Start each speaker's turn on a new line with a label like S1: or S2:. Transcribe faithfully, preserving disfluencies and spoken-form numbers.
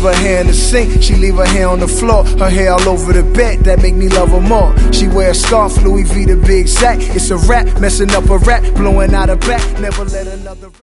S1: her hair in the sink, she leave her hair on the floor. Her hair all over the bed, that make me love her more. She wear a scarf, Louis V the big sack. It's a rap, messing up a rap, blowing out her back. Never let another